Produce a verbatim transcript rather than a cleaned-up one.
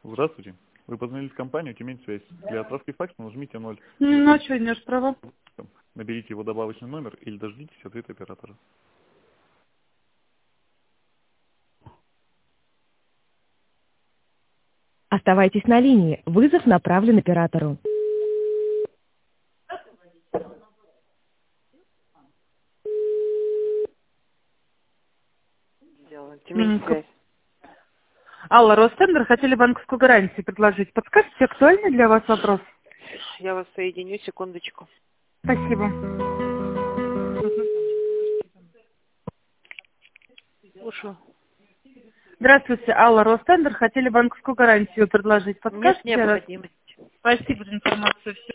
Здравствуйте. Вы позвонили в компанию «Тюмень-связь». Для отправки факса нажмите ноль. Ну, а что, не права? Наберите его добавочный номер или дождитесь ответа оператора. Оставайтесь на линии. Вызов направлен оператору. Тюмень-связь. Алла, Ростендер, хотели банковскую гарантию предложить. Подскажите, актуальный для вас вопрос? Я вас соединю, секундочку. Спасибо. Слушаю. Здравствуйте, Алла, Ростендер, хотели банковскую гарантию предложить. Нет Подскажите? необходимости. Спасибо за информацию. Всё.